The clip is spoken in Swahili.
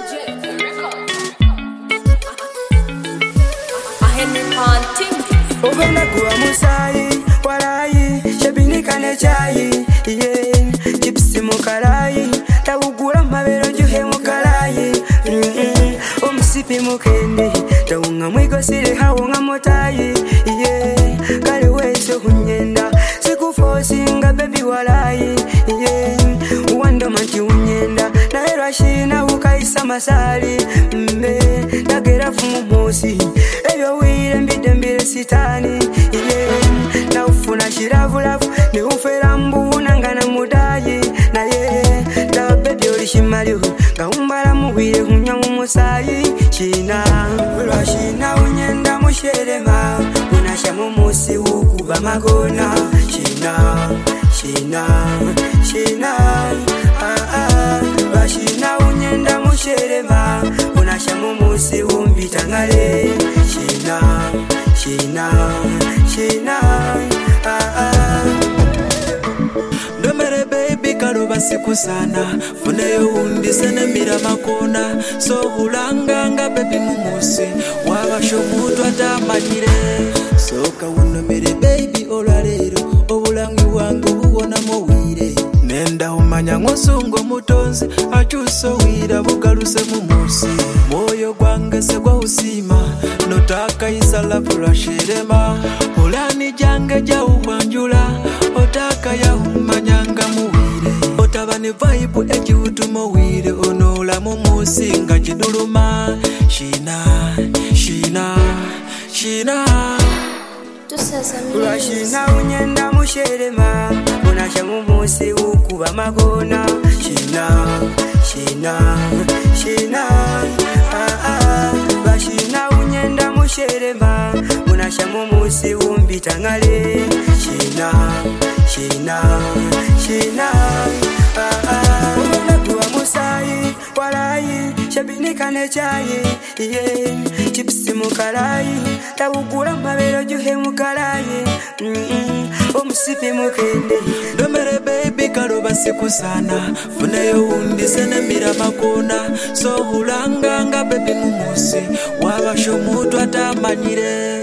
Obenda kuwa musai, walai, shabini kane chai, yeah, chipsi mukarai, tawugula mabero juhe mukarai, omsipi mukende, tawunga mwigo siri hawunga motai, yeah, kali weso hunyenda, siku fosinga baby walai, yeah, uwando manchi unyenda, na erashina ukaisa masari, nagera fumu mosi, eyo wire mbidembire sitani, yeah, na ufuna shiravulavu, ni ufera mbuna ngana mudayi, na yeah, na baby olishimaliu, nga umbala muwire hunyangu musayi, shina, ulwa shina unyenda musherema, unasha mumusi ukuba magona, shina, bashina unyenda musherema, unasha mumusi umbitangale, shina, Domere baby karoba siku sana, funeyo undise nemira makona, so hulanganga baby mumusi, wabasho mutu atamanyire, soka unomere baby olalero, obulangi wangu uwona mowire, nenda umanya ngosungo mutonzi, achuso wira bugaluse mumusi, moyo gwange se gwa usima, notaka isala pula shirema, ulani jange ja uwanjula, otaka ya umanyanga muwire, otabani vaibu eki utumo wire, onola mumusi nga jiduluma, shina, ulwa shina unyenda musherema, unasha mumusi ukuba magona, shina, bashina unyenda musherema, unasha mumusi umbitangale, shina, unakuwa musai, walai, shabini kane chai, yeah, chipsi mukarai, tawugula mabero juhe mukarai, omsipi mukende. Domere baby karoba siku sana, funeyo undise nemira makona, so hulanganga baby mumusi, wabasho mutu atamanyire.